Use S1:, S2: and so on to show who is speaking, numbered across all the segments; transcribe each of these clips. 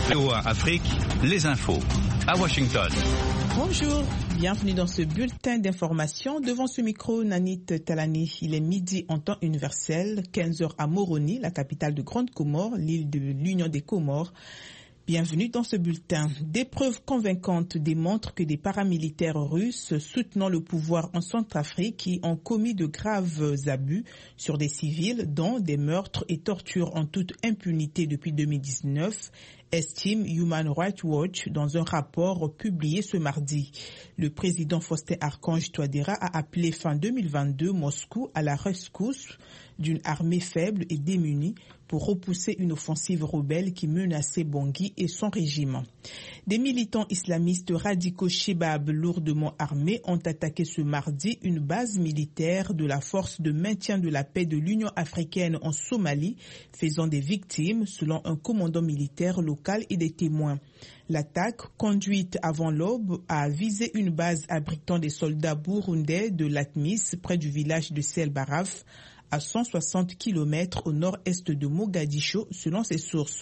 S1: VOA Afrique, les infos. À Washington.
S2: Bonjour, bienvenue dans ce bulletin d'information. Devant ce micro, Nanit Talani. Il est midi en temps universel, 15h à Moroni, la capitale de Grande Comore, l'île de l'Union des Comores. Bienvenue dans ce bulletin. Des preuves convaincantes démontrent que des paramilitaires russes soutenant le pouvoir en Centrafrique qui ont commis de graves abus sur des civils, dont des meurtres et tortures en toute impunité depuis 2019, estime Human Rights Watch dans un rapport publié ce mardi. Le président Faustin Archange Touadéra a appelé fin 2022 Moscou à la rescousse d'une armée faible et démunie pour repousser une offensive rebelle qui menaçait Bangui et son régime. Des militants islamistes radicaux Shebab lourdement armés ont attaqué ce mardi une base militaire de la force de maintien de la paix de l'Union africaine en Somalie, faisant des victimes selon un commandant militaire local et des témoins. L'attaque, conduite avant l'aube, a visé une base abritant des soldats burundais de l'Atmis près du village de Selbaraf, à 160 km au nord-est de Mogadiscio, selon ses sources.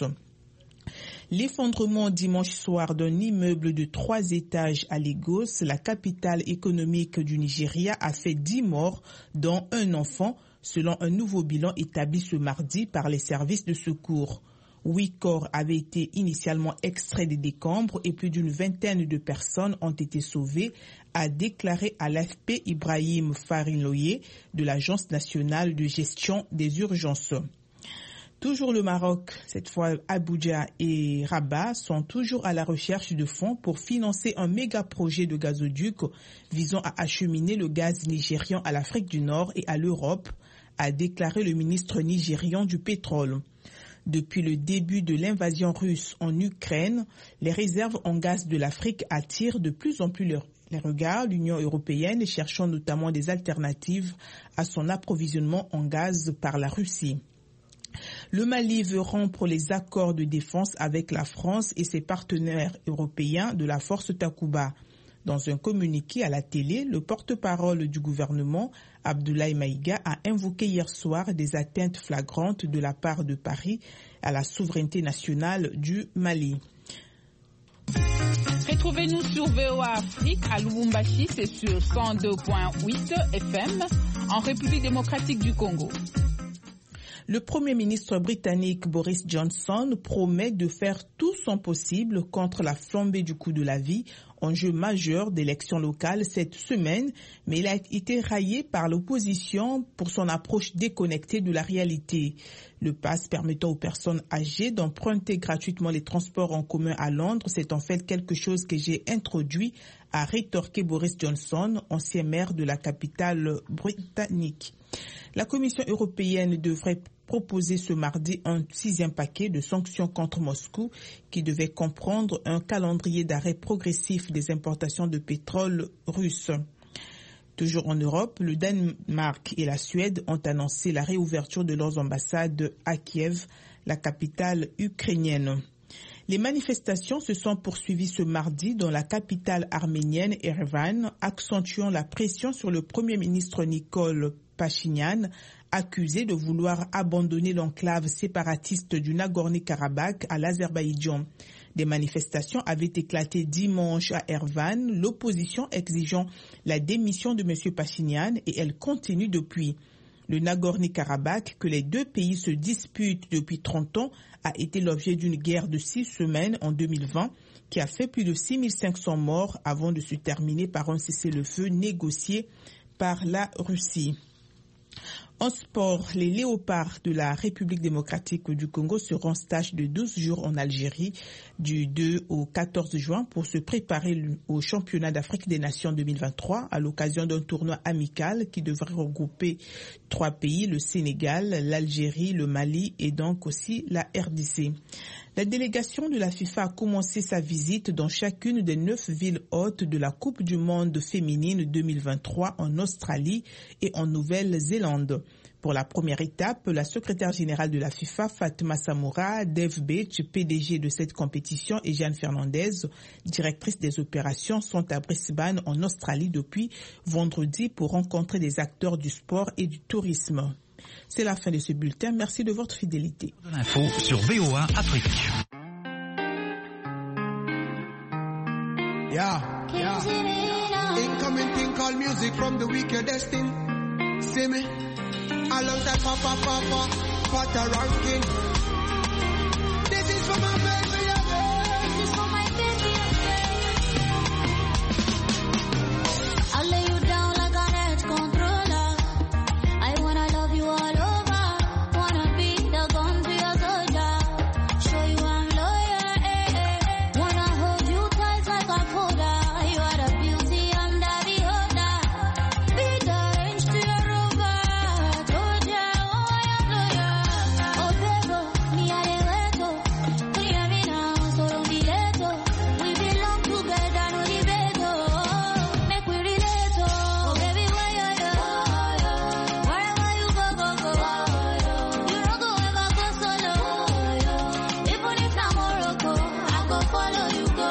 S2: L'effondrement dimanche soir d'un immeuble de 3 étages à Lagos, la capitale économique du Nigeria, a fait 10 morts, dont un enfant, selon un nouveau bilan établi ce mardi par les services de secours. 8 corps avaient été initialement extraits des décombres et plus d'une vingtaine de personnes ont été sauvées, a déclaré à l'AFP Ibrahim Farinloye de l'Agence nationale de gestion des urgences. Toujours le Maroc, cette fois Abuja et Rabat, sont toujours à la recherche de fonds pour financer un méga projet de gazoduc visant à acheminer le gaz nigérian à l'Afrique du Nord et à l'Europe, a déclaré le ministre nigérian du pétrole. Depuis le début de l'invasion russe en Ukraine, les réserves en gaz de l'Afrique attirent de plus en plus les regards, l'Union européenne cherchant notamment des alternatives à son approvisionnement en gaz par la Russie. Le Mali veut rompre les accords de défense avec la France et ses partenaires européens de la force Takuba. Dans un communiqué à la télé, le porte-parole du gouvernement, Abdoulaye Maïga, a invoqué hier soir des atteintes flagrantes de la part de Paris à la souveraineté nationale du Mali.
S3: Retrouvez-nous sur VOA Afrique à Lubumbashi, c'est sur 102.8 FM, en République démocratique du Congo.
S2: Le Premier ministre britannique Boris Johnson promet de faire tout son possible contre la flambée du coût de la vie, enjeu majeur d'élections locales cette semaine, mais il a été raillé par l'opposition pour son approche déconnectée de la réalité. Le pass permettant aux personnes âgées d'emprunter gratuitement les transports en commun à Londres, c'est en fait quelque chose que j'ai introduit, a rétorqué Boris Johnson, ancien maire de la capitale britannique. La Commission européenne devrait proposer ce mardi un 6e paquet de sanctions contre Moscou qui devait comprendre un calendrier d'arrêt progressif des importations de pétrole russe. Toujours en Europe, le Danemark et la Suède ont annoncé la réouverture de leurs ambassades à Kiev, la capitale ukrainienne. Les manifestations se sont poursuivies ce mardi dans la capitale arménienne Erevan, accentuant la pression sur le Premier ministre Nikol Pachinian, accusé de vouloir abandonner l'enclave séparatiste du Nagorno-Karabakh à l'Azerbaïdjan. Des manifestations avaient éclaté dimanche à Erevan, l'opposition exigeant la démission de M. Pachinian et elle continue depuis. Le Nagorno-Karabakh, que les deux pays se disputent depuis 30 ans, a été l'objet d'une guerre de 6 semaines en 2020 qui a fait plus de 6500 morts avant de se terminer par un cessez-le-feu négocié par la Russie. En sport, les léopards de la République démocratique du Congo seront en stage de 12 jours en Algérie du 2 au 14 juin pour se préparer au championnat d'Afrique des Nations 2023 à l'occasion d'un tournoi amical qui devrait regrouper 3 pays, le Sénégal, l'Algérie, le Mali et donc aussi la RDC. La délégation de la FIFA a commencé sa visite dans chacune des 9 villes hôtes de la Coupe du monde féminine 2023 en Australie et en Nouvelle-Zélande. Pour la première étape, la secrétaire générale de la FIFA, Fatma Samoura, Dave Beach, PDG de cette compétition, et Jeanne Fernandez, directrice des opérations, sont à Brisbane en Australie depuis vendredi pour rencontrer des acteurs du sport et du tourisme. C'est la fin de ce bulletin. Merci de votre fidélité.
S1: L'info sur VOA Afrique.
S4: Yeah. Incoming thing called music from the weak you're destined. See me? I love that papa ranking. This is for my baby, this is for my baby.
S5: I'll lay you down like an edge controller. I wanna love you all over. Wanna be the gun to your soldier. Show you I'm loyal. Wanna hold you tight like a folder. You are the beauty, I'm the beholder. Be the range to your rover. Georgia, oh I am loyal. Oh baby, mi areweto. Clear me now, so don't be late. We belong together, no debate. Make we relate. Oh baby, where you wherever you go. You don't go ever go solo. Even if I'm Morocco, I go follow you go.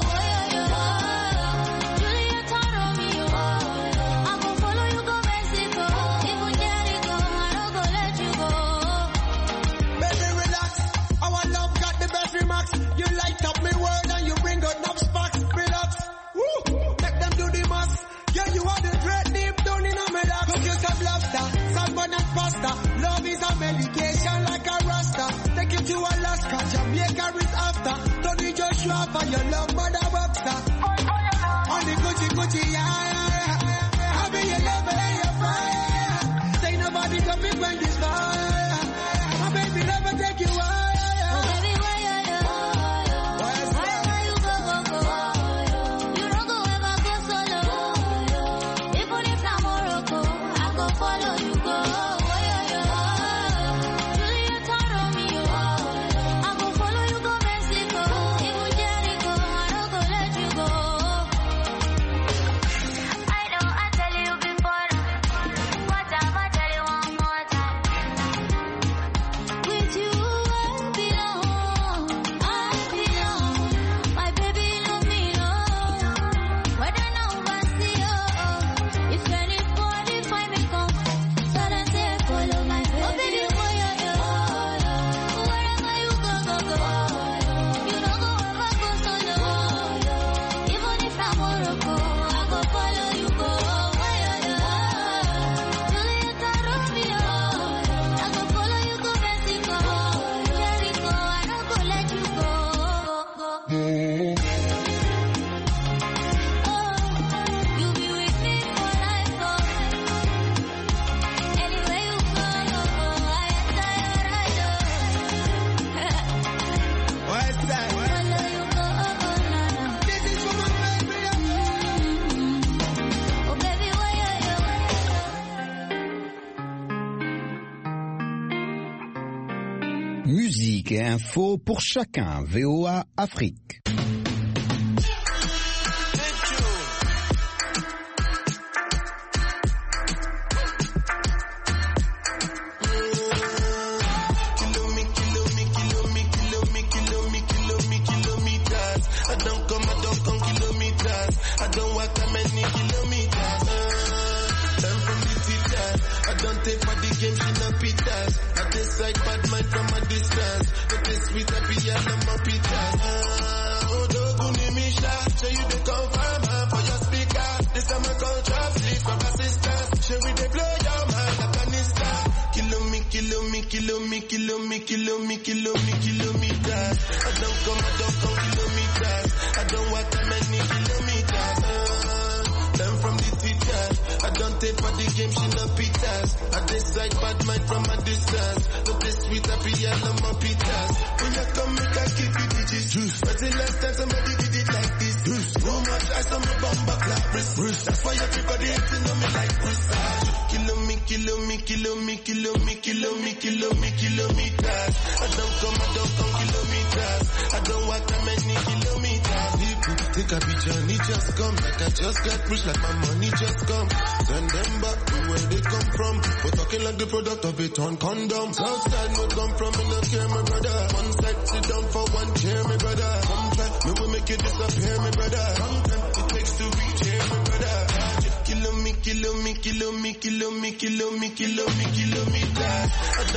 S5: Juliet and Romeo, I go follow you go Mexico. Even Jericho, I don't go let you go.
S4: Baby, relax. Our love got the best remarks. You light up me world and you bring out enough sparks. Relax. Woo. Make them do the mass. Yeah, you are the dread deep down in my lap. Cook you some lobster, salmon and pasta. Love is a medication like a rasta. Take you to Alaska, Jamaica is after. Don't need Joshua for your love, mother Webster. On the Gucci, yeah. Happy you love and you fire. Say nobody come in when this fire. My baby never take you higher.
S5: Oh baby, where wherever you go. You don't go ever go solo. Even if I'm Morocco, I go follow you go. Juliet and Romeo, I go follow you go Mexico. Even Jericho, I don't go let you go. I know I tell you before, but I'ma tell you one more time. With you I belong. My baby love me, no. Whether now or see you. If anybody find me come, so then say follow my baby. Oh baby, wherever you go. You don't go ever go solo. Even if I'm Morocco, I go follow you go. Juliet and Romeo, I go follow you go Mexico. Jericho, I don't go let you go. You be with me for life, anywhere you go, I enter your ride.
S4: What's that?
S5: Follow you go, na.
S4: This is for my baby.
S5: Oh baby, where
S6: Musique et info pour chacun. VOA Afrique.
S4: Kilometers. I don't come kilometers. I don't walk that many kilometers. Learn from the teachers. I don't take for the game, she no pitas. I decide bad mind from a distance. But this sweet happy and I'm a pitas. Oh, Doguni Misha, show you the confirm for your speaker. This time I call trap sleep from assistance. Show we they blow your mind like a nista. Kilometers. I don't come kilometers. I don't walk that many kilometers. Learn from the teacher. I don't take for the game, she no pitas. I decide bad mind from a distance. Look this sweet happy and I'm a pitas. When you come, make I give you digits. Juice. When's the last time somebody did it like this? Juice. So much ice on my bumper clap. Bruce. That's why everybody hates to know me like Bruce. Kilometers. I don't come kilometers. I don't walk that many kilometers. People think I be journey just come. Like I just got rich, like my money just come. Send them back to where they come from. But talking like the product of a torn condom. Southside no come from, me no care, my brother. One side sit down for one chair, my brother. Come try, me will make you disappear, my brother. Long time it takes to reach here, my brother. Kilometers.